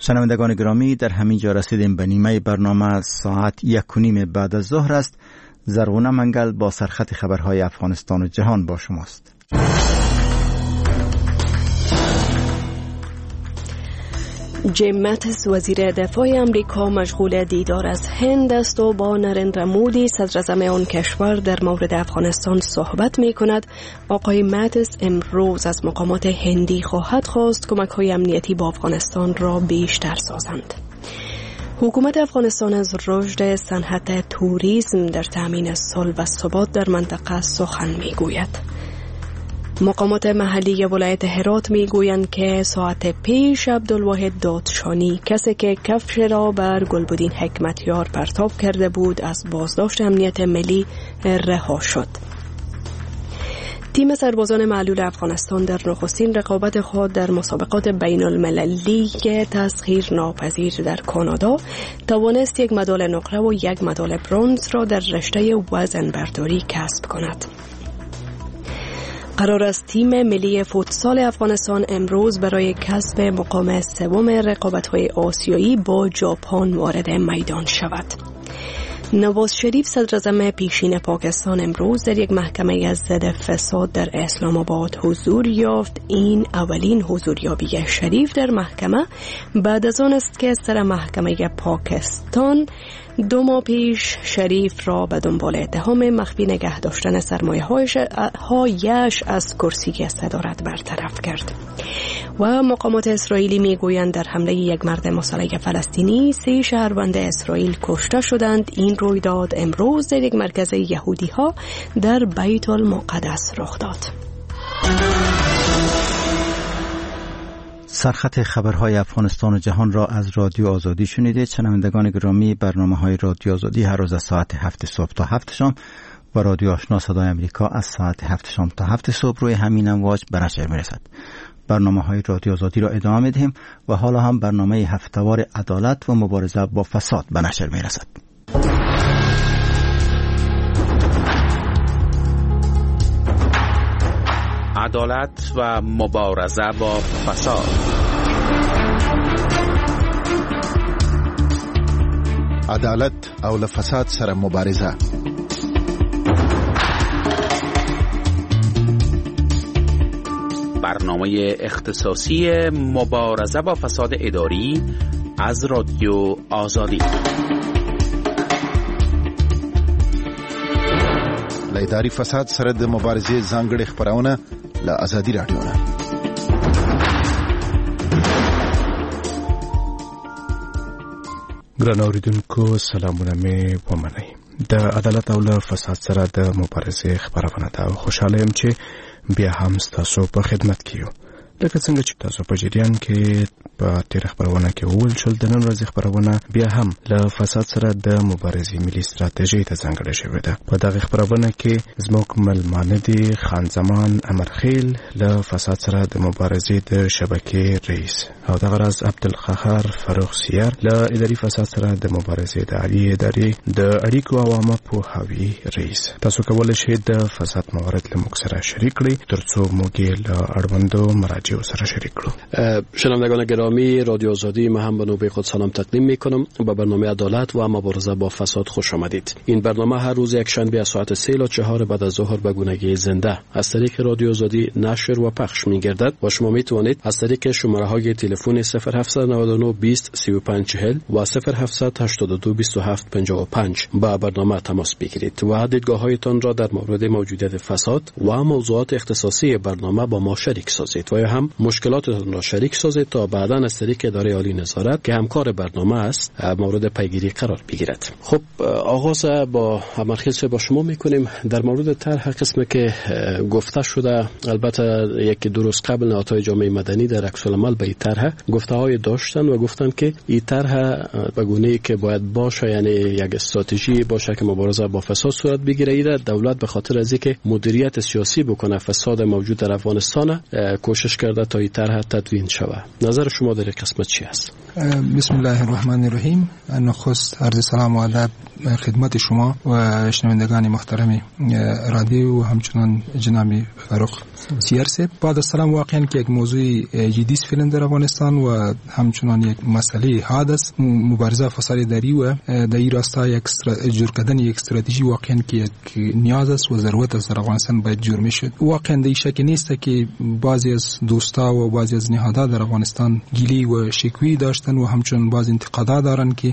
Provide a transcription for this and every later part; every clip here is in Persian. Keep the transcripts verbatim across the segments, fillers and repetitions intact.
شنوندگان گرامی، در همین جا رسیدیم به نیمه برنامه. ساعت یک و نیم بعد از ظهر است. زرغونه منگل با سرخط خبرهای افغانستان و جهان با شماست. جیم ماتیس وزیر دفاع امریکا مشغول دیدار از هند است و با نریندرا مودی صدراعظم آن کشور در مورد افغانستان صحبت می کند. آقای ماتیس امروز از مقامات هندی خواهد خواست کمک‌های امنیتی با افغانستان را بیشتر سازند. حکومت افغانستان از رشد صنعت توریسم در تامین صلح و ثبات در منطقه سخن می گوید. مقامات محلی ولایت هرات می گویند که ساعت پیش عبدالواحد دادشانی، کسی که کفش را بر گلبدین حکمتیار پرتاب کرده بود، از بازداشت امنیت ملی رها شد. تیم سربازان معلول افغانستان در نخستین رقابت خود در مسابقات بین المللی تسخیر ناپذیر در کانادا توانست یک مدال نقره و یک مدال برنز را در رشته وزن برداری کسب کند. قرار است تیم ملی فوتسال افغانستان امروز برای کسب مقام سوم رقابت‌های آسیایی با ژاپن وارد میدان شود. نواز شریف صدراعظم پیشین پاکستان امروز در یک محکمه از ضد فساد در اسلام آباد حضور یافت. این اولین حضوریابی شریف در محکمه بعد از آن است که سر محکمه پاکستان دو ماه پیش شریف را به دنبال اتهام مخفی نگه داشتن سرمایه‌هایش از کرسی صدارت برطرف کرد. و مقامات اسرائیلی میگویند در حمله یک مرد مسلح فلسطینی سه شهروند اسرائیل کشته شدند. این رویداد امروز در یک مرکز یهودی ها در بیت المقدس رخ داد. سرخط خبرهای افغانستان و جهان را از رادیو آزادی شنیدید. شنوندگان گرامی، برنامه‌های رادیو آزادی هر روز از ساعت هفت صبح تا هفت شام و رادیو آشنا صدای امریکا از ساعت هفت شام تا هفت صبح روی همین امواج به نشر می‌رسد. برنامه‌های رادیو آزادی را ادامه می‌دهیم و حالا هم برنامه هفته‌وار عدالت و مبارزه با فساد به نشر می‌رسد. عدالت و مبارزه با فساد. عدالت او له فساد سره مبارزه. برنامه اختصاصی مبارزه با فساد اداری از رادیو آزادی. له اداري فساد سره د مبارزې ځانګړي خبرونه له آزادي رادیو نه. ګران اوریدونکو، سلامونه مې ومنئ. د عدالت او له فساد سره د مبارزې خبرونه ده. خوشاله یم چې بیا هم تاسو په خدمت کې یو. لکه څنګه چې تاسو په جریان کې په تیر خبرونه کې وویل شول، د نن ورځې خبرونه بیا هم له فساد سره د مبارزې ملي ستراتیژي ته ځانګړې شوې ده. په دغه خبرونه کې زموږ ملمانه دي خان زمان امرخیل، له فساد سره د مبارزې د شبکې رئیس، او دغه راز عبدالقهار فاروق سیار، له اداري فساد سره د مبارزې د عالی ادارې د اړیکو او عامه پوهاوي رئیس. تاسو کولی شئ د فساد موارد له موږ سره شریک کړئ ترڅو موږ یې له اړوندو مراجعو سره شریک کړو. شنوندگان گرامی، رادیو آزادی، من هم به نوبه خود سلام تقدیم میکنم. به برنامه عدالت و مبارزه با فساد خوش آمدید. این برنامه هر روز یک شنبه از ساعت سه تا چهار بعد از ظهر به گونگی زنده از طریق رادیو آزادی نشر و پخش میگردد و شما میتوانید از طریق شماره های تلفن صفر هفت نه نه بیست سی و پنج چهل و صفر هفت هشتاد دو بیست و هفت پنجاه و پنج با برنامه تماس بگیرید و دیدگاه‌هایتان را در مورد موجودیت فساد و موضوعات اختصاصی برنامه با ما شریک سازید و یا هم مشکلاتتان را شریک سازید تا بعداً از طریق اداره عالی نظارت که همکار برنامه است مورد پیگیری قرار بگیرد. خب آغاز با امرخیل با شما میکنیم. در مورد طرح قسمی که گفته شده، البته یک دو روز قبل نهادهای جامعه مدنی در عکس العمل به این طرح گفته‌های داشتن و گفتن که این طرح به گونه‌ای که باید باشه، یعنی یک استراتژی باشه که مبارزه با فساد صورت بگیره. ایره دولت به خاطر از اینکه مدیریت سیاسی بکنه فساد موجود در افغانستان کوشش کرده تا این طرح تدوین شود. نظر شما در این قسمت چی است؟ بسم الله الرحمن الرحیم. نخست عرض سلام و ادب خدمت شما و شنوندگان محترم رادیو و همچنان جناب فاروق سیرسه. بعد از سلام، واقعا که یک موضوع جدی است فعلا در افغانستان و همچنان یک مسئله حاد است، مبارزه فساد اداری و در این راستا یک جور کردن یک استراتژی واقعا که یک نیاز است و ضرورت است در افغانستان باید جور میشد. واقعا در شک نیست که بعضی از دوستا و بعضی از نهادها در افغانستان گیلی و شکوی داشتن و همچنان بعض انتقادات دارن که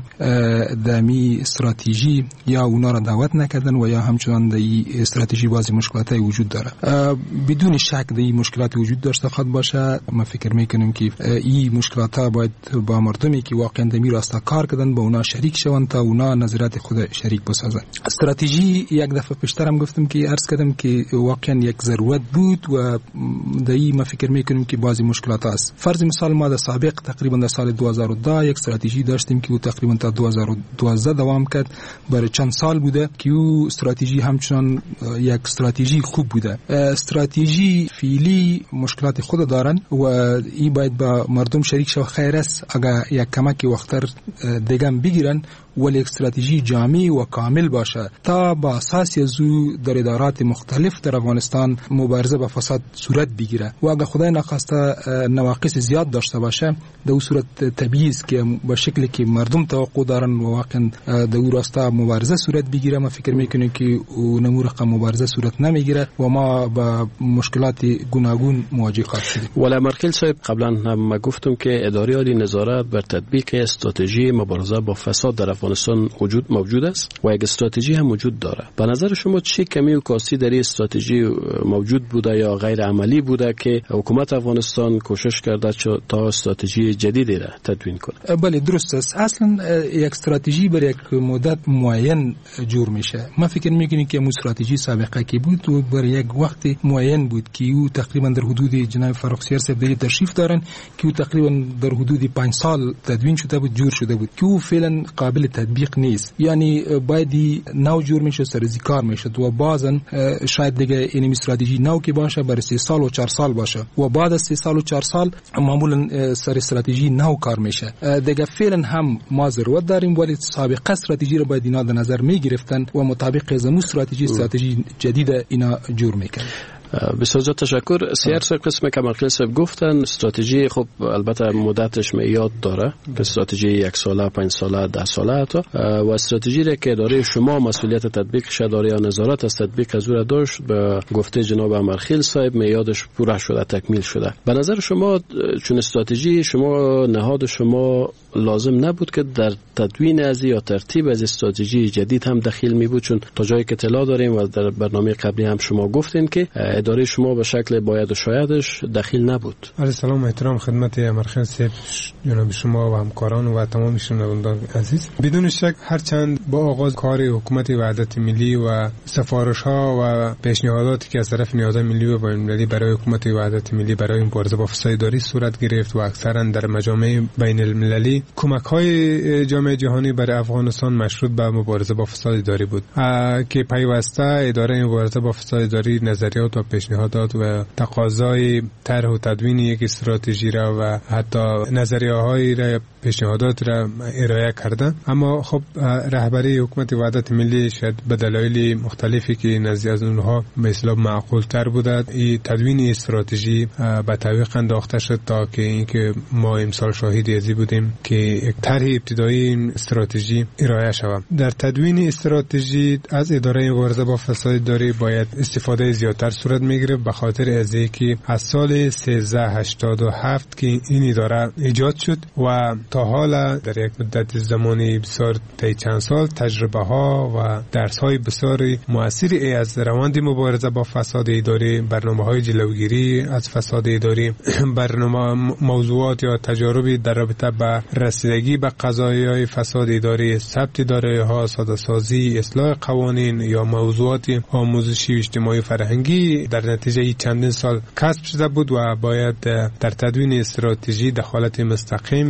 دمی استراتژی یا اونا را دعوت نکردن و یا همچنان در این استراتژی بعضی مشکلات وجود داره. بدون شک در این مشکلات وجود داشته خواهد باشه. ما فکر میکنیم که این مشکلات ها باید با مردمی که واقعا در می راستا کار کردن با اونا شریک شوند تا اونا نظریات خود شریک بسازن. استراتژی یک دفعه پیشترم گفتم که عرض کردم که واقعا یک ضرورت بود و در این ما فکر میکنیم که بعضی مشکلات هست. فرض مثال ما در سابق تقریبا در سال دو هزار و ده یک استراتژی داشتیم که او تقریبا تا دو هزار و دوازده دوام کرد، برای چند سال بوده که او استراتژی همچنان یک استراتژی خوب بوده. استراتژی فعلی مشکلات خود دارن و این باید با مردم شریک شو. خیر است اگر یک کمک وقتر دیگه بگیرن ولی استراتژی جامع و کامل باشه تا با اساس از او در ادارات مختلف در افغانستان مبارزه با فساد صورت بگیره و اگر خدای نخواسته نواقص زیاد داشته باشه در اون صورت طبیعی است که با شکلی که مردم توقع دارن و واقعا در اون راستا مبارزه صورت بگیره. ما فکر میکنیم که اون رقم مبارزه صورت نمیگیره و ما با مشکلات گوناگون مواجه خواهیم شد. ولی مرکل صاحب قبلا هم گفتم که اداره عالی نظارت بر تطبیق استراتژی مبارزه با فساد در افغانستان وجود موجود است و یک استراتژی هم وجود داره. به نظر شما چه کمی و کاستی در این استراتژی موجود بوده یا غیر عملی بوده که حکومت افغانستان کوشش کرده تا استراتژی جدیدی را تدوین کنه؟ بله درست است. اصلا یک استراتژی برای یک مدت معین جور میشه. ما فکر میکنیم که استراتژی سابقه کی بود و برای یک وقت معین بود که او تقریبا در حدود جناب فاروق سیرسه در تشریف دارن که او تقریبا در حدود پنج سال تدوین شده بود، جور شده بود که او فعلا قابل تطبیق نیست. یعنی باید نو جور میشه، سرزی کار میشه و بعضن شاید دیگه این استراتژی نو که باشه برای سه سال و چهار سال باشه و بعد از سه سال و چهار سال معمولا سر استراتژی نو کار میشه. دیگه فعلا هم ما ضرورت داریم ولی سابقه استراتژی رو باید اینا در نظر میگرفتن و مطابق از اون استراتژی استراتژی جدید اینا جور میکنن. بسیار زیاد تشکر. سیار صاحب قسم که مرکل صاحب گفتن استراتژی خب البته مدتش میاد داره که استراتژی یک ساله، پنج ساله، ده ساله تا و استراتژی را که اداره شما مسئولیت تطبیقش اداره یا نظارت از تطبیق از او داشت به گفته جناب مرخیل صاحب میادش پوره شده، تکمیل شده. به نظر شما چون استراتژی شما نهاد شما لازم نبود که در تدوین از یا ترتیب از استراتژی جدید هم دخیل می بود؟ چون تا جایی که اطلاع داریم و در برنامه قبلی هم شما گفتین که اداره شما به شکل باید و شایدش دخیل نبود. عرض سلام و احترام خدمت مرخیل صاحب، جناب شما و همکاران و تمام شنوندگان عزیز. بدون شک هرچند با آغاز کار حکومت وحدت ملی و سفارش ها و پیشنهاداتی که از طرف نهادهای ملی و بین‌المللی برای حکومت وحدت ملی برای مبارزه با فساد اداری صورت گرفت و اکثرا در مجامع بین المللی کمک های جامعه جهانی برای افغانستان مشروط به مبارزه با فساد اداری بود که پیوسته اداره مبارزه با فساد اداری نظریات و پیشنهادات و تقاضای طرح و تدوین یک استراتژی را و حتی نظریه‌های را پیشنهادات را ارائه کردن. اما خب رهبری حکومت وحدت ملی شاید به دلایل مختلفی که نزد از اونها به اصطلاح معقول تر بوده این تدوین استراتژی به تعویق انداخته شد تا که اینکه ما امسال شاهد ازی بودیم که یک طرح ابتدایی استراتژی ارائه شود. در تدوین استراتژی از اداره مبارزه با فساد اداری باید استفاده زیادتر صورت میگیره به خاطر از اینکه از سال سیزده هشتاد و هفت که این اداره ایجاد شد و تا حالا در یک مدت زمانی بسیار طی چند سال تجربه ها و درس های بسیار مؤثری از روند مبارزه با فساد اداری، برنامه های جلوگیری از فساد اداری، برنامه موضوعات یا تجاربی در رابطه با رسیدگی به قضایای فساد اداری، ثبت اداره ها، ساده سازی، اصلاح قوانین یا موضوعات آموزشی و اجتماعی فرهنگی در نتیجه چندین سال کسب شده بود و باید در تدوین استراتژی دخالت مستقیم یعنی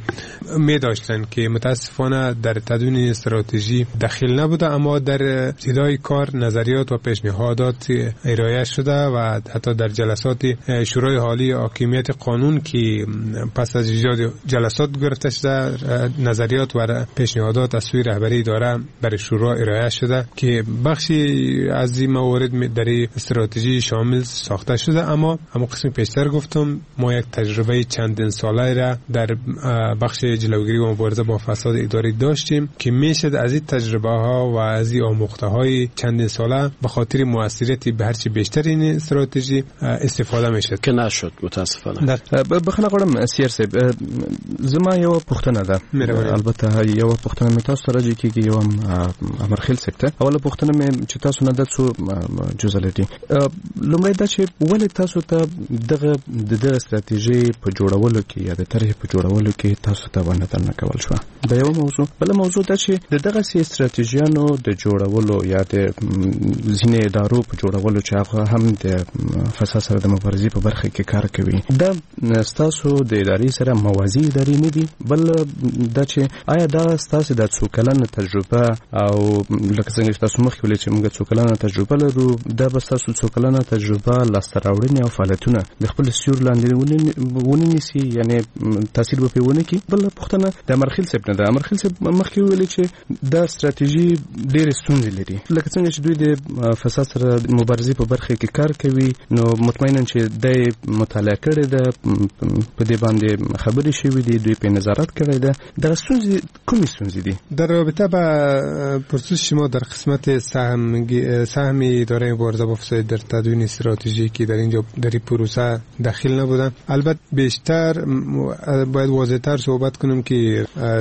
می داشتن که متاسفانه در تدوین استراتژی دخیل نبوده، اما در ابتدای کار نظریات و پیشنهادات ارائه شده و حتی در جلسات شورای حالی حاکمیت قانون که پس از ایجاد جلسات گرفته شده، نظریات و پیشنهادات از سوی رهبری اداره برای شورا ارائه شده که بخشی از این موارد در استراتژی شامل ساخته شده. اما اما قسم پیشتر گفتم ما یک تجربه چندین ساله را در بخش جلوگیری و مبارزه با فساد اداری داشتیم که میشد از این تجربه ها و از این آموخته های چندین ساله به خاطر موثریت به هرچی بیشتر این استراتژی استفاده میشد که نشد متاسفانه. بخنه غواړم سیر صاحب زما یو پوښتنه ده، البته یو پوښتنه مې تاسو راځي کېږي یو امرخیل سکته. اوله پوښتنه مې چې تاسو نه د څو جزء لري. لومړی دا چې ولې تاسو ته دغه د دغه استراتیژي په جوړولو کې یا د طرحې په جوړولو کې تاسو ته باندې نه کول شو؟ دا یو موضوع. بل موضوع دا چې د دغه سي استراتیژیانو د جوړولو یا د ځینې ادارو په جوړولو چې هغه هم د فساد سره د مبارزې په برخه کې کار کوي، دا ستاسو د ادارې سره موازی ادارې نه دي؟ بل دا چې آیا دا ستاسو د څو کلنه تجربه او لکه څنګه چې تاسو مخکې ویلي چې موږ څو کلنه تجربه لرو، دا به ستاسو څو کلنه تجربه لاسته راوړنې او فعالیتونه د خپل سیور لاندې ونیسي، یعنی تاثیر به پیونه کی؟ بل پوښتنه د امرخیل صاحب نه ده. امرخیل صاحب مخکې ویلي چې دا استراتیژي ډېرې ستونزې لري، لکه څنګه چې دوی د فساد سره مبارزې په برخه کې کار کوي، نو مطمئنا چې د مطالعه کړې ده، په دې باندې خبرې شوې دي، دوی په نظارت کړی ده. دا ستونزې کومې ستونزې دي؟ در رابطه با پرسش شما در قسمت سهم سهم اداره مبارزه با فساد در تدوین استراتژی که در اینجا در این پروسه داخل نبودن، البته بیشتر باید واضح‌تر صحبت کنم که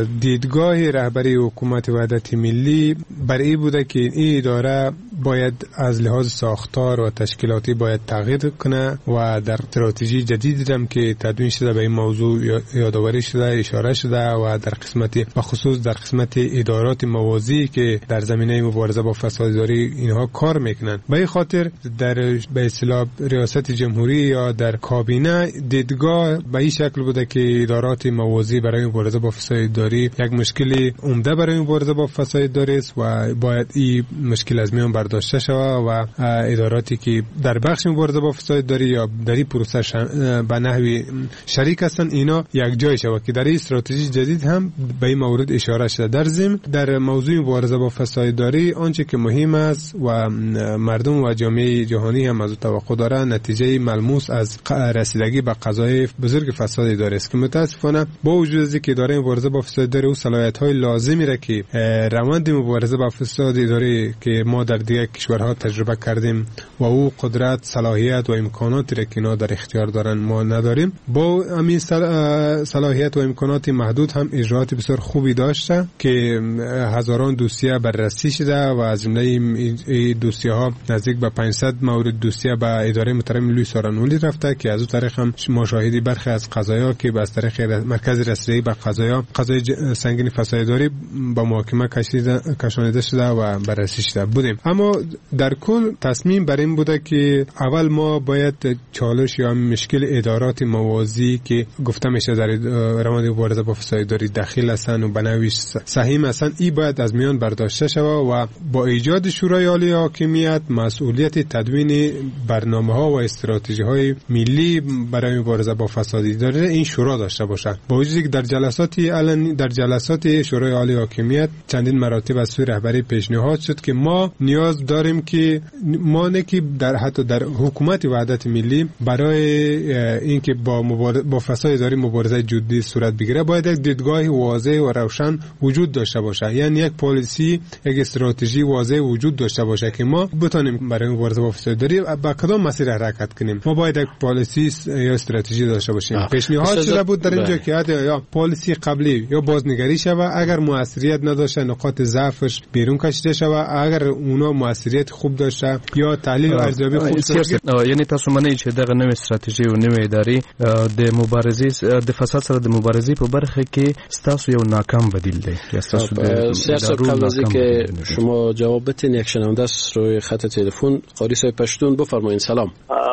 دیدگاه رهبری حکومت وحدت ملی بر این بوده که این اداره باید از لحاظ ساختار و تشکیلاتی باید تغییر کنه و در استراتژی جدیدی هم که تدوین شده به این موضوع یادآوری شده، اشاره شده و در قسمت بخصوص در قسمت ادارات موازی که در زمینه مبارزه با فساد اداری اینها کار میکنن. به این خاطر در به اصطلاح ریاست جمهوری یا در کابینه دیدگاه به این شکل بوده که ادارات موازی برای مبارزه با فساد اداری یک مشکل عمده برای مبارزه با فساد اداری است و باید این مشکل از میان برداشته شود و اداراتی که در بخش مبارزه با فساد اداری یا در این پروسه به نحوی شریک هستند اینا یک جای شود که در این استراتژی جدید هم به این مورد اشاره شده. در ضمن در موضوع مبارزه با فساد اداری آنچه که مهم است و مردم و جامعه جهانی هم از توقع دارند نتیجه ملموس از رسیدگی به قضای بزرگ فساد اداری است که متاسفانه با وجود از اینکه اداره مبارزه با فساد اداری او صلاحیت‌های لازمی را که روند مبارزه با فساد اداری که ما در دیگر کشورها تجربه کردیم و او قدرت، صلاحیت و امکاناتی را که اینا در اختیار دارند ما نداریم، با همین صلاحیت و امکانات محدود هم اجراءات بسیار خوبی داشته که هزاران دوسیه بررسی شده و از جمله این دوسیه ها نزدیک به پانصد مورد دوسیه به اداره محترم لوی سارانولی رفته که از اون طریق هم ما شاهدی برخی از قضایا که به طریق مرکز رسیدگی به قضایا قضای سنگین فساد اداری با محاکمه کشانیده شده و بررسی شده بودیم. اما در کل تصمیم بر این بوده که اول ما باید چالش یا مشکل ادارات موازی که گفته میشه در روند مبارزه با فساد اداری داخل هستند و بنویش سهیم هستند، این باید از میان برداشته شود و با ایجاد شورای عالی حاکمیت مسئولیت تدوین برنامه‌ها و استراتژی‌های ملی برای مبارزه با فساد اداری این شورا داشته باشد. با وجودی که در جلسات علنی در جلسات شورای عالی حاکمیت چندین مراتب از سوی رهبری پیشنهاد شد که ما نیاز داریم که ما نه که در حتی در حکومت وحدت ملی برای اینکه با مبارزه با فساد اداری مبارزه جدی صورت بگیره باید یک دیدگاه واضح و روشن وجود داشته باشه، یعنی یک پالیسی، یک استراتژی واضح وجود داشته باشه که ما بتونیم برای مبارزه با فساد اداری با کدام مسیر حرکت کنیم. ما باید یک پالیسی یا استراتژی داشته باشیم. پیشنهاد شده بود در اینجا که یا پالیسی قبلی یا بازنگری شود، اگر موثریت نداشته نقاط ضعفش بیرون کشیده شود، اگر اونا موثریت خوب داشته یا تحلیل و ارزیابی خوب داشته. یعنی تاسو منئ چې دغه نوې استراتیژي او نوې ادارې د مبارزې د فساد سره د مبارزې په برخه کې ستاسو یو ناکام بدیل دی یا ستاسو د سیاست قبل از اینکه شما جواب بدین یک شنونده است روی خط تلفن. قاری صاحب پشتون بفرمایید. سلام.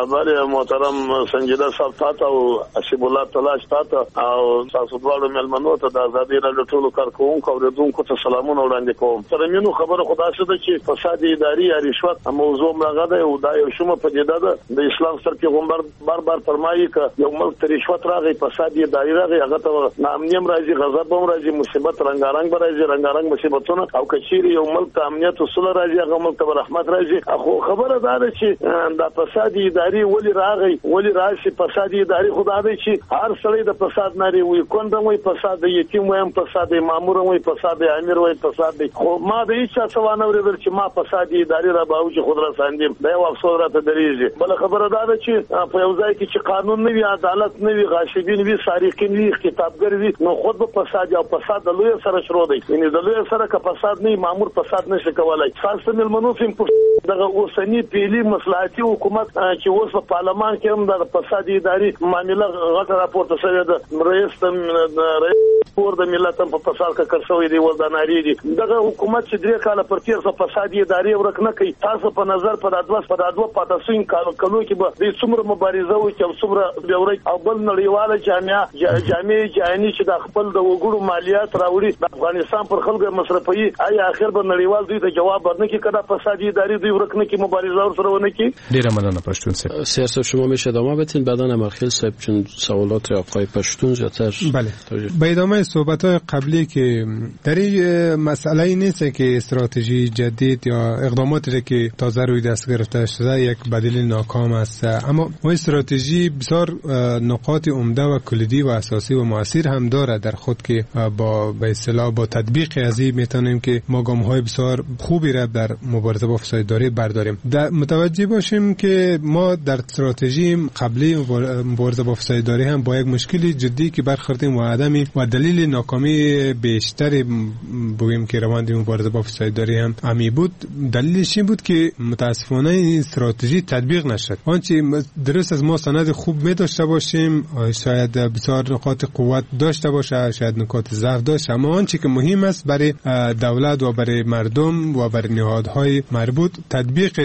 بله محترم سنجیده صاحب تاسو او اسیب الله تلاش تاسو او تاسو دواړو ملمنو ته د ازادي راډیو ټولو کارکونکو او اوریدونکو ته سلامونه وړاندې کوم. تر مینو خبره خدا څه ده چې فساد اداري یا رشوت موضوع راغله ده او دا یو شومه پدیده ده. د اسلام سره پیغمبر بار بار فرمایي ک یو ملک ته رشوت راغی فساد اداري راغی هغه ته نامنیم راځي غضب هم راځي مصیبت رنگارنګ راځي رنگارنګ مصیبتونه او کچيري یو ملک ته امنیت وسول راځي هغه ملک ته رحمت راځي. خو خبره دا ده چې دا فساد اداري ولې راغی ولې راشي فساد اداري خدا دې چې هر سړی د فساد ناري وي کوندم وي فساد یتیم وي فساد مامور وي فساد امیر وي فساد خو ما د هیڅ څه وانه ورل چې ما فساد اداري را باو چې خود را ساندم دا یو افسوس راته درېږي. بل خبره دا ده چې په یو ځای کې چې قانون نه وي عدالت نه وي غاشبین وي سارقین وي کتابګر وي نو خود په فساد او فساد د لوی سره شروع دی. یعنی د لوی سره که فساد نه مامور فساد نشي کولای. خاصه ملمنو فهم دغه اوسنی پیلي مصلحتي حکومت چې اوس په پارلمان کې هم د فساد اداري معاملې غټه راپورته شوې ده. رئیس رئیس پور د ملت په فساد کې کړسوي دی ولداناري دي. دغه حکومت چې درې کاله پر تیر څه فساد اداري ورک نه کوي. تاسو په نظر په دادوس په دادو پاتاسین کالو کلو کې به د څومره مبارزه وي چې څومره بیوري او بل نړیواله جامعه جامعه جهاني چې د خپل د وګړو مالیات راوړي د افغانستان پر خلکو مصرفي آیا اخر به نړیوال دوی ته جواب ورنکړي کړه فساد اداري دوی ورک نه کوي مبارزه ور سره ونکړي. ډیره مننه پښتون صاحب. سیاست شما میشه ادامه بدین بعدا امرخیل صاحب چون سوالات آقای پشتون زیاتر. بله به ادامه صحبت‌های قبلی که در این مسئله نیست که استراتژی جدید یا اقداماتی که تازه روی دست گرفته شده یک بدیل ناکام است، اما ما استراتژی بسیار نقاط عمده و کلیدی و اساسی و مؤثر هم داره در خود که با به اصطلاح با تطبیق از این میتونیم که ما گام‌های بسیار خوبی را در مبارزه با فساد اداری برداریم. متوجه باشیم که ما در استراتژی قبلی مبارزه با فساد اداری هم با یک مشکلی جدی که برخوردیم و عدمی و دلیل ناکامی بیشتری بگیم که روند مبارزه با فساد اداری هم امی بود. دلیلش این بود که متاسفانه این استراتژی تطبیق نشد. آنچه درست از ما سند خوب می داشته باشیم، شاید بسیار نقاط قوت داشته باشه، شاید نقاط ضعف داشته، اما آنچه که مهم است برای دولت و برای مردم و برای نهادهای مربوط تطبیق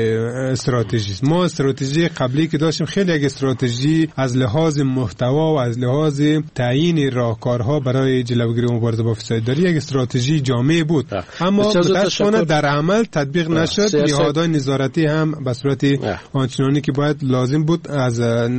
استراتژی. ما استراتژی قبلی که داشتیم خیلی یک استراتژی از لحاظ محتوا و از لحاظ تعیین راهکارها برای جلوگیری مبارزه با فساد اداری یک استراتژی جامع بود، اما متأسفانه در عمل تطبیق نشد. نهادهای نظارتی هم به صورت آنچنانی که باید لازم بود از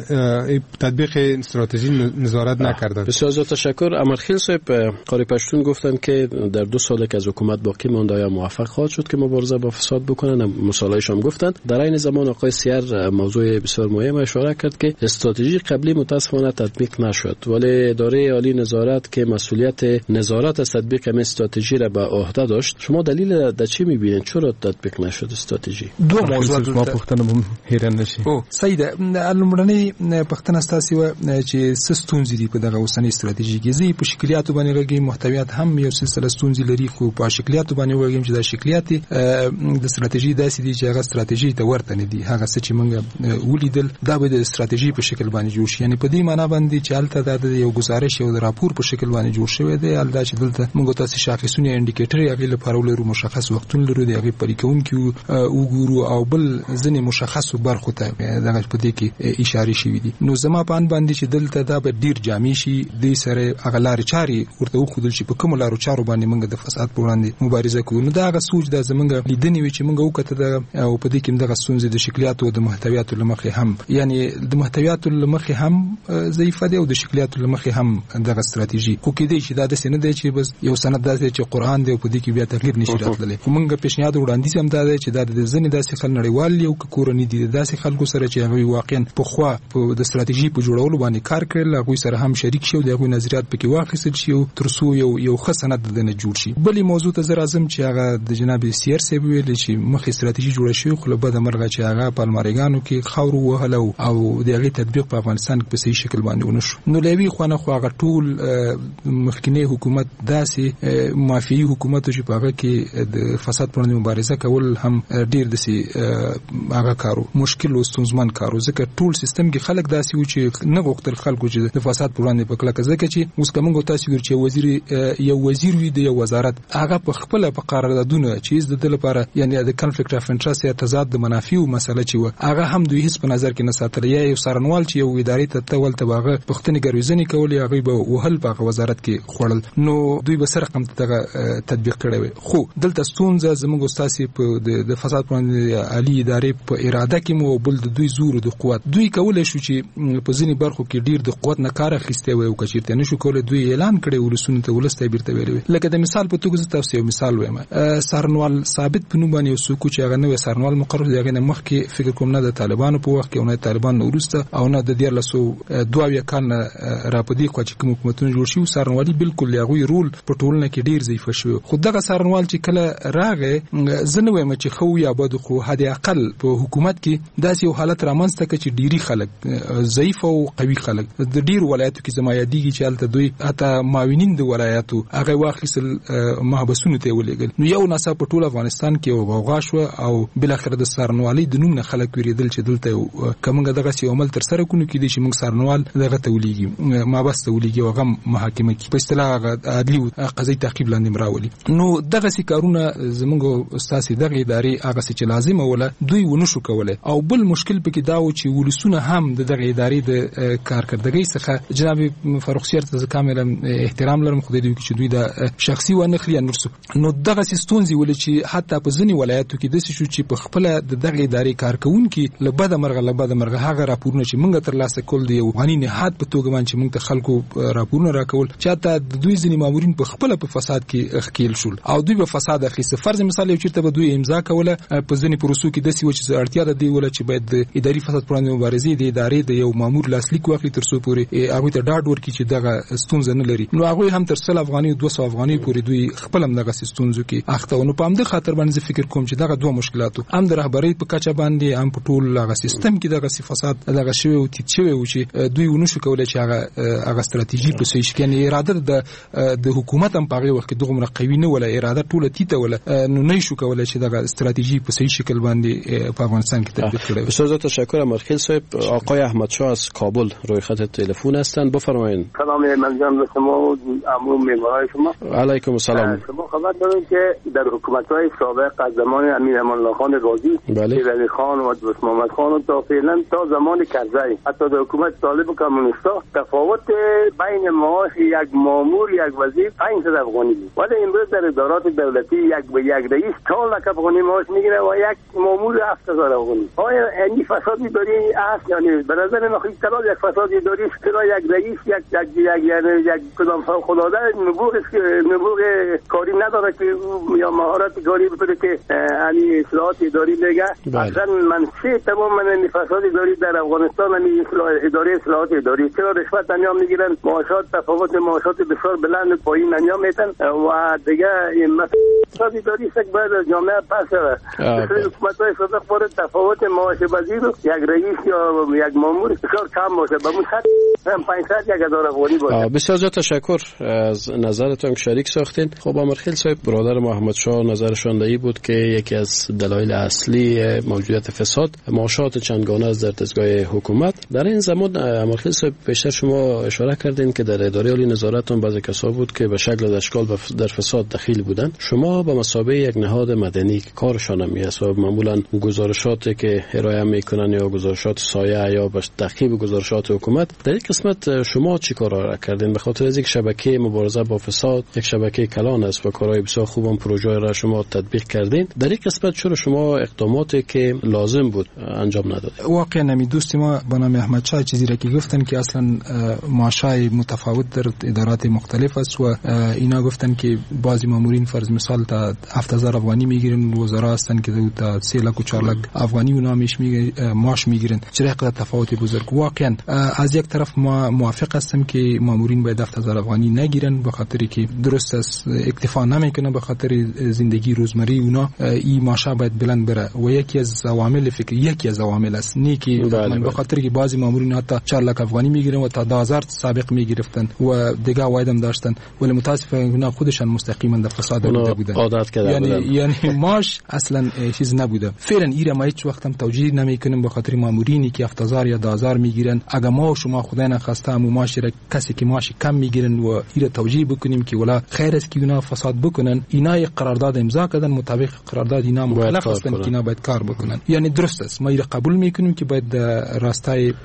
تطبیق استراتژی نظارت نکردند. بسیار زیاد تشکر. امرخیل صاحب قاری پشتون گفتن که در دو سال که از حکومت باقی مانده یا موفق خواهد شد که مبارزه با فساد بکنن. مصالحه‌اش هم گفتن. در این زمان آقای سیر موضوع بسیار مهم اشاره کرد که استراتژی قبلی متاسفانه تطبیق نشد، ولی اداره عالی نظارت که مسئولیت نظارت از تطبیق این استراتژی را به عهده داشت. شما دلیل در چی می‌بینید چرا تطبیق نشد استراتژی؟ دو موضوع ما پختنه هیران نشي. او سید علمرنی پختنه ستاسي و چې سستونزې دي په دغه اوسنۍ استراتیژي کې زی په شکلیاتو باندې راګي محتویات هم یو سلسله ستونزې لري، خو په شکلیاتو باندې وګورئ چې د شکلیات د استراتیژي داسې دي چې هغه استراتیژي ته ورته نه دي. هغه څه چې موږ ولیدل دا به د استراتیژي په شکل باندې جوړ شي، یعنی په دې معنی باندې چې الته د یو گزارش یو د راپور په شکل باندې جوړ شوی دی. الدا چې دلته موږ تاسو شاخصونه انډیکیټر هغه لپاره ولرو، مشخص وختونه لرو، د هغه پریکون کې وګورو او بل ځنې مشخص برخو ته دغه په دې کې اشاره شوې دي. نو زما په ان باندې چې دلته دا به ډیر جامع شي، د سره اغلار چاري ورته وخدل شي په کوم لارو چارو باندې موږ د فساد په وړاندې مبارزه کوو. نو دا غا سوچ د زمونږ لیدنې وي چې موږ وکړه د او په دې کې دغه ستونزې د شکلیاتو او د محتویاتو لمخې هم، یعنی د محتویاتو لمخې هم ضعیفه دی او د شکلیاتو لمخې هم دغه استراتیژي خو کې دی چې دا د سینه دی چې بس یو سند دی چې قران دی او په دې کې بیا تغییر نشي راتللی. موږ پیشنهاد وړاندیز هم دا دی چې دا د ځنې داسې خل نړیوال یو کورنۍ دي داسې خلکو سره چې هغه واقعا په خوا په د استراتیژي په جوړولو باندې کار کړل، هغه سره هم شریک شو، دغه نظریات پکې واخیستل شي او ترڅو یو یو ښه سند د نه جوړ شي. بلې موضوع ته زه راځم چې هغه د جناب سیر صاحب ویل چې مخې استراتیژي جوړه شوې خو له بده مرغه چې هغه په الماریګانو کې خاور وهله او دغه تطبیق په افغانستان کې په صحیح شکل باندې ونشو. نو لوي خو نه خو هغه ټول مخکنی حکومت داسې مافیایي حکومت چې په هغه کې د فساد پر وړاندې مبارزه کول هم ډیر دسي هغه کارو مشکل او ستونزمن کارو، ځکه ټول سیستم کې خلک داسې و چې نه غوښتل خلکو چې د فساد پر وړاندې په کلکه، ځکه چې اوس کومه تاسو ګور چې وزیر یو وزیر وي د یو وزارت هغه په خپل په قراردادونه چې د دل لپاره یعنی د کنفلیکټ اف انټرست یا تضاد د منافعو مسله چې و هغه هم دوی هیڅ په نظر کې نه ساتل، یا یو سرنوال چې یو ادارې ته تول ته هغه پښتني ګروزنی کول هغه به وهل په وزارت کې خوړل، نو دوی به سره کم ته تطبیق کړي وي. خو دلته ستونزه زموږ استاسي په د فساد پر وړاندې عالی ادارې په اراده کې مو بل د دوی زور د قوت دوی کولای شو چې په ځینی برخو کې ډیر د قوت نه کار اخیسته وي او کچیرته نشو کولای دوی اعلان کړي ولسونه ته ولسته بیرته ویلي. لکه د مثال په توګه تاسو یو مثال وایم، سرنوال ثابت په نوم باندې یو څوک چې هغه نو سرنوال مقرر دی، هغه مخ کې فکر کوم نه د طالبانو په وخت کې او نه طالبان نو ورسته او نه د ډیر لسو دوه یا کال را پدې خو چې کوم حکومتونه جوړ شي سرنوالي بالکل یغوي رول په ټولنه کې ډیر ضعیف شو. خو دغه سرنوال چې کله راغې زنه وایم چې خو یا بده خو هدي اقل په حکومت کې داسې یو حالت رامنځته کړي چې ډيري خلک ضعیف او قوي خلک د ډیر ولایتو کې زمایاديږي چې الته دوی اته معاونین د ولایتو هغه واخیسل محبسونه ته ولېګل، نو یو ناسا په ټول افغانستان کې او غوغا شو او بل اخر د سرنوالي د نوم نه خلک ویریدل چې دلته کومه دغه سی عمل تر سره کونو کې دي چې موږ سرنوال دغه تولېږي ما بس تولېږي او غم محاکمه کې په اصطلاح عدلي قضیه تعقیب لاندې مراولي. نو دغه سی کارونه زموږ استاسي دغه ادارې هغه چې لازم ولا دوی ونشو کولای، او بل مشکل پکې دا و چې ولسونه هم دغه ادارې د کارکردګۍ څخه جناب فاروق سیر ته کاملا احترام لرم، خو دوی چې دوی د شخصي و نه خلی نورسو، نو دغه سیستونزي ول چې حتی په ځنی ولایتو کې د شو چې په خپل دغه ادارې کارکونکي لبد مرغه لبد مرغه هغه راپورونه چې موږ تر لاسه کول دی غنی نه حد په توګه باندې موږ ته خلکو راپورونه راکول چې حتی دوی ځنی مامورین په خپل په فساد کې خکیل شول او دوی په فساد اخیسته. فرض مثال یو چیرته به دوی امضا کوله په ځنی پروسو کې د سی و چې اړتیا ده دی ول چې باید د اداري فساد پر وړاندې مبارزې د ادارې د یو مامور لاسلیک واخلي تر څو پورې هغه ته ډاډ ورکړي چې دغه ستونزه نه لري، نو هغه هم تر سل افغاني او دوه سوه افغاني پورې دوی خپل هم دغه ستونزو کې اخته. نو په همدغه خاطر باندې فکر کوم چې دغه دوه مشکلاتو هم د رهبرۍ په کچه باندې هم په ټول هغه سیستم کې دغه فساد دغه شوی او تیت شوی او چې دوی ونشو کولای چې هغه هغه ستراتیژي په صحیح شکل یعنی اراده د د حکومت هم په هغه وخت کې دغه قوي نه ولا اراده ټوله تیته ولا نو نه شو کولای چې دغه ستراتیژي په صحیح شکل باندې په افغانستان کې تطبیق کړي. بسیار تشکر امرخیل صاحب. آقای احمد شاه از کابل روی خط تلفن هستند، بفرمایید. سلام من جان شما و عموم معمارای شما. علیکم السلام. شما خبر دارید که در حکومت‌های سابق از زمان امیر امان الله خان رازی، علی خان و دوست محمد خان و تا فعلا تا زمان کرزی حتی در حکومت طالب و کمونیستا تفاوت بین معاش یک مامور یک وزیر پانصد افغانی بود، ولی امروز در ادارات دولتی یک به یک رئیس چهار لک افغانی معاش میگیره و یک مامور هفت هزار افغانی. آیا این فسادی داری است یا نه؟ به نظر من اطلاع یک فسادی داری است که یک رئیس یک یک یک یعنی یک کدام فوق العاده نبوغ نبوغ کاری نداره که یا مهارت کاری بده که یعنی اصلاحات اداری بگه. اصلا منشأ تمام من فسادی داری در افغانستان یعنی اصلاح اداره اصلاحات اداری، چرا رشوت انجام میگیرن، معاشات تفاوت معاشات بسیار بلند پایین انجام میدن و دیگه این فسادی داری است که باید جامعه پس حکومت‌های سابق وارد تفاوت معاش وزیر یک رئیس یا یک مامور بسیار کم باشه، به اون خط هم پانصد یک هزار افغانی باشه. بسیار زیاد تشکر از نظرتون شریک ساختین. خب امرخیل صاحب برادر محمد شاه نظرشان این بود که یکی از دلایل اصلی موجودیت فساد معاشات چندگانه از در دستگاه حکومت. در این زمان امرخیل صاحب بیشتر شما اشاره کردین که در اداره عالی نظارتتون بعضی کسا بود که به شکل و اشکال در فساد دخیل بودن. شما به مثابه یک نهاد مدنی که کارشان هم است و معمولا گزارشاتی که ارائه میکنن یا گزارشات سایه یا به تعقیب گزارشات حکومت، در این قسمت شما چی کارا کردین؟ به خاطر از یک شبکه مبارزه با فساد یک شبکه کلان است و کارهای بسیار خوبم پروژه را شما تطبیق کردین. در این قسمت چرا شما اقداماتی که لازم بود انجام ندادید؟ واقعا نمی دوست ما به نام احمد شاه چیزی را که گفتن که اصلا معاشای متفاوت در ادارات مختلف است و اینا گفتن که بعضی مامورین فرض مثال تا هفت هزار افغانی میگیرن، وزرا هستن که تا سه لک و چهار لک افغانی اونا میش میگه معاش میگیرن. چرا قدر تفاوت بزرگ؟ واقعا از یک طرف ما موافق هستم که مامورین باید هفت هزار افغانی نگیرن، به خاطری که درست است اکتفا نمیکنه به خاطر زندگی روزمره اونا. این ماشه باید بلند بره و یکی از عوامل فکر یکی از عوامل است نه که به خاطر که بعضی مامورین حتی چهار لک افغانی میگیرن و تا ده هزار سابق میگرفتن و دیگه وایدم داشتن، ولی متاسفانه اونا خودشان مستقیما در فساد بوده بودن، عادت کرده یعنی بودن. یعنی ماش اصلا چیز نبوده. فعلا ایره ما هیچ وقت هم توجیه نمیکنیم به خاطر مامورینی که هفت هزار یا ده هزار میگیرن. اگه ما و شما خدای نخواسته هم ماش را کسی که ماش کم میگیرن و ایره توجیه بکنیم که ولا خیر است که اونا فساد بکنن، اینا یک قرارداد امضا کردن، مطابق قرارداد اینا مخالف هستن که اینا باید کار بکنن. یعنی درست است، ما ایره قبول میکنیم که باید راستای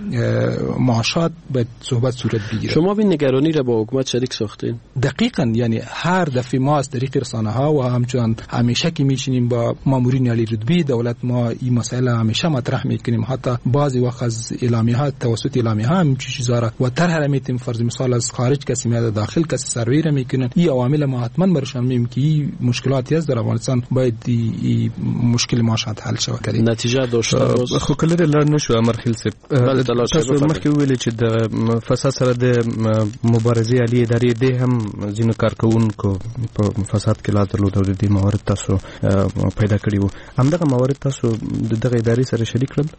معاشات باید صحبت صورت بگیره. شما این نگرانی را با حکومت شریک ساختین؟ دقیقاً، یعنی هر دفعه ما از طریق رسانه ها و همچنان همیشه که میشینیم با مامورین عالی رتبه دولت ما این مسئله همیشه مطرح میکنیم، حتی بعضی وقت از اعلامیه ها توسط اعلامیه ها هم چیزا را و طرح میتیم. فرض مثال از خارج کسی میاد داخل کسی سروی را میکنن، این عوامل ما حتما برشان میگیم که این مشکلاتی است در افغانستان، باید این مشکل معاشات حل شود. کړي نتیجه داشته باز خو کله لړ نشو امرخیل صاحب. تاسو مخکې ویل چې د فساد سره د مبارزې عالی ادارې د هم ځینو کارکونکو په فساد کې لا درلود او د دې موارد تاسو پیدا کړی وو، همدغه موارد تاسو دغه ادارې سره شریک کړل؟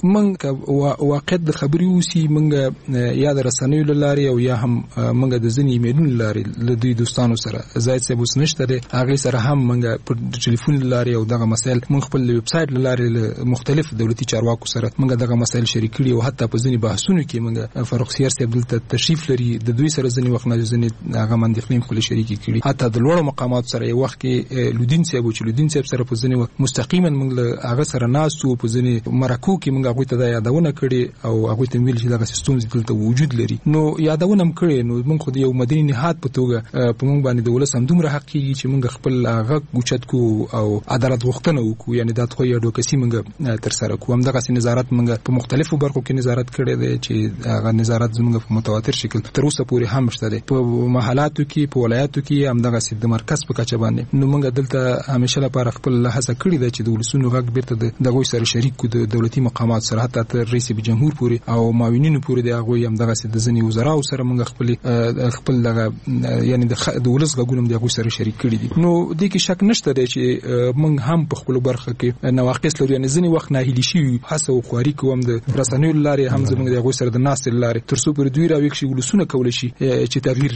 موږ واقع د خبري اوسي موږ یا د رسنیو لاري او یا هم موږ د ځینې ایمیلونو لاري له دوی دوستانو سره زاید صاحب اوس نشته دی، هغه سره هم موږ په ټلیفون لاري او دغه مسایل موږ خپل ویب سټ لاري مختلف دولتي چارواکو سره موږ دغه مسایل شریک کړي او حتی په ځینې بحثونو کې موږ فاروق سیار صاحب دلته تشریف لري، د دوی سره ځینې وخت نه ځینې هغه مندخلیم خپل شریک کړي، حتی د لوړو مقامات سره یو وخت کې لودین صاحب او چې لودین صاحب سره په ځینې وخت مستقیما موږ له هغه سره ناسو په ځینې مرکو کې موږ هغه ته د یادونه کړي او هغه ته ویل چې دغه سیستم دلته وجود لري. نو یادونه هم کړي، نو موږ خو د یو مدني نهاد په توګه په موږ باندې د ولس هم دومره حق کیږي چې موږ خپل هغه ګوچت کو او عدالت غوښتنه وکړو، یعنی دا خو یو ډوکسي موږ تر سره کوو. هم دغه نظارت موږ په مختلفو برخو کې نظارت کړی دی چې هغه نظارت زموږ په متواتر شکل تر اوسه پورې هم شته دی په محلاتو کې په ولایاتو کې هم دغه سید مرکز په کچه باندې. نو موږ دلته همیشه لپاره خپل هڅه کړې ده چې د ولسونو غږ بیرته د دغه سره شریک کو، د دولتي مقامات سره حتی تر رئیس جمهور پورې او معاونینو پورې د هغه هم دغه سید ځنی وزراو سره موږ خپل خپل دغه یعنی د ولس غږونو د هغه سره شریک کړي دي. نو د کې شک نشته دی چې موږ هم په خپل برخه کې نواقص لرو، یعنی ځنی وخت ناهیلی شي هڅه او خواري کوم د رسنیو لاري هم زموږ د هغه سره د ناس لاري تر څو پر دوی راوي شي ولسونه کول شي چې تغییر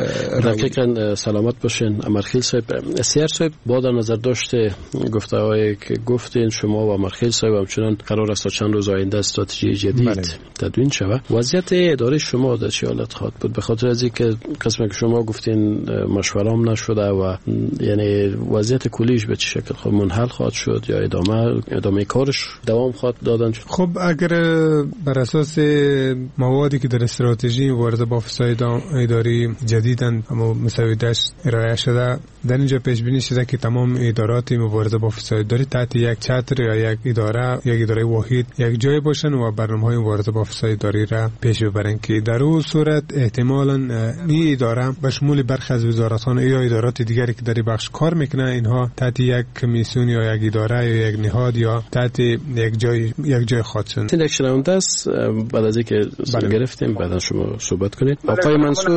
دقیقاً. سلامت باشین امرخیل صاحب. سیار صاحب با در نظر داشته گفته‌هایی که گفتین شما و امرخیل صاحب همچنان قرار است تا چند روز آینده استراتژی جدید تدوین شود، وضعیت اداره شما در چه حالت خواهد بود؟ به خاطر از اینکه قسمی که شما گفتین مشوره هم نشده و یعنی وضعیت کلیش به چه شکل خود منحل خواهد شد یا ادامه ادامه کارش دوام خواهد دادن؟ خب اگر بر اساس موادی که در استراتژی مبارزه با فساد اداری جدیداً اما مسودهش ارائه شده، در اینجا پیش بینی شده که تمام ادارات مبارزه با فساد اداری تحت یک چتر یا یک اداره یک اداره واحد یک جای باشن و برنامه‌های مبارزه با فساد اداری را پیش ببرن که در اون صورت احتمالاً این اداره به شمول برخی از وزارتان یا ادارات دیگری که در این بخش کار میکنه اینها تحت یک کمیسیون یا یک اداره یا یک نهاد یا تحت یک جای یک جای خاص شدن. این دکتر است بعد از اینکه سال گرفتیم بعد شما صحبت کنید. آقای منصور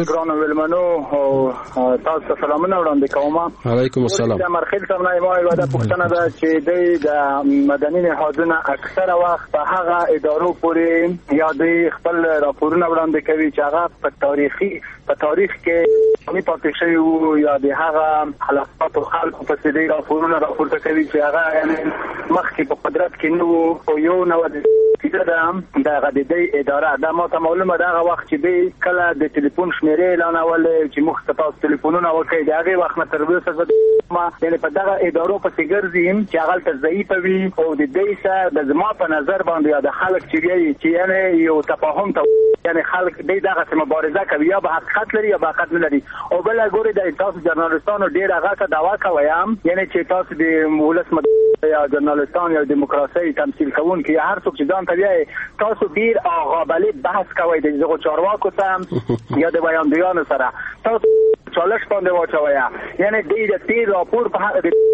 تاسو سلامونه وړاندې کوم. علیکم السلام. د مرخیل سمنه ما یو د پښتنه ده چې د مدني نهادونه اکثره وخت په هغه ادارو پورې یا د خپل راپورونه وړاندې کوي چې هغه په تاریخي په تاریخ کې می پاتې شوی وو یا د هغه حالات او خلکو په سیدي راپورونه راپورته کوي چې هغه یعنی مخکې په قدرت کې نو او یو نو د د غدې اداره دا ما ته معلومه ده هغه وخت چې د کله د ټلیفون شمیرې اعلان اول چې مخ ته تاسو ټلیفونونه وکړي دا هغه وخت نه تر اوسه ما یعنی په دغه ادارو په ګرځیم چې هغه ته ضعیف وي او د دې سره د زما په نظر باندې د خلک چې وی چې یعنی یو تفاهم ته یعنی خلک د دغه مبارزه کوي یا به حقیقت لري یا به حقیقت نه لري او بل ګوري د تاسو جرنالستانو ډیر هغه ته دعوا کوي یعنی چې تاسو د ولس یا جرنالستان یا دیموکراسي تمثيل کوونکي هر څوک چې ځان ته وایي تاسو ډیر اغابلی بحث کوي د زغو چارواکو ته یا د بیان دیانو سره تاسو چالش باندې واچوي یعنی د دې راپور په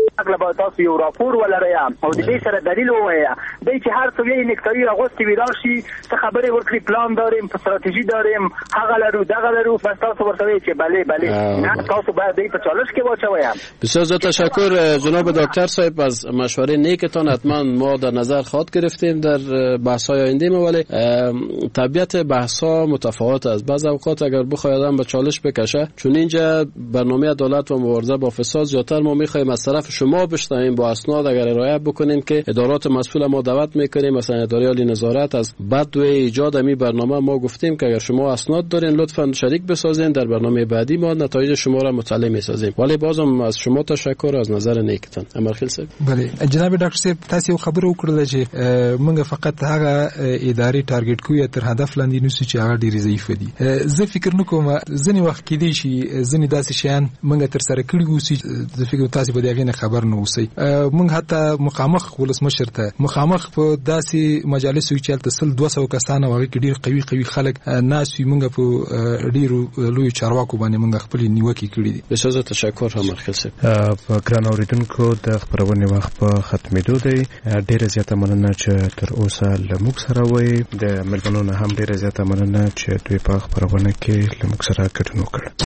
اغلب تاسو یو راپور ولرئ او د دې سره دلیل ووایي د چې هر څه یې نکتوي اغوستي ویلار شي څه خبرې ورکړي پلان داریم استراتیژي داریم هغه لرو دغه لرو بس تاسو ورته وایي چې بله بله نه تاسو باید دې په چالش کې واچوئ. بسیار زیاد تشکر جناب دکتر صاحب از مشوره نیکتان. حتما ما در نظر خواهد گرفتیم در بحث‌های آینده ما، ولی طبیعت بحث‌ها متفاوت است. بعض اوقات اگر بخواد آدم به چالش بکشه، چون اینجا برنامه عدالت و مبارزه با فساد زیاتر ما می‌خوایم از طرف شما بشنویم با اسناد اگر ارائه بکنین که ادارات مسئول ما دعوت می‌کنیم، مثلا اداره عالی نظارت از بعد و ایجاد می برنامه ما گفتیم که اگر شما اسناد دارین لطفاً شریک بسازین، در برنامه بعدی ما نتایج شما را مطلع می‌سازیم. ولی بازم از شما تشکر از نظر نیکتان. امرخیل صاحب. بله جناب ډاکټر صاحب تاسو یو خبر وکړل چې موږ فقط هغه اداري ټارګټ کوی تر هدف لاندې نشو چې هغه ډیر ضعیف دي. زه فکر نکوم ځنی وخت کې دي چې ځنی داسې شیان موږ تر سره کړی وسی. زه فکر تاسو به دغه خبر نه اوسئ. موږ حتی مخامخ ولسمشر ته مخامخ په داسې مجالسو چې تل دوه سوه کسانه وغه کې ډیر قوي قوي خلک ناس وي. موږ په ډیرو لوی چارواکو باندې موږ خپل نیوکې کړې دي. بسیار تشکر امرخیل صاحب. په ګران اوریدونکو د خبرونه وخت په ختمېدو دی. ډیره زیاته مننه چې تر اوسه لموږ سره وای. د ملګرو هم ډیره زیاته مننه چې دوی په خبرونه کې لموږ سره ګډون وکړ.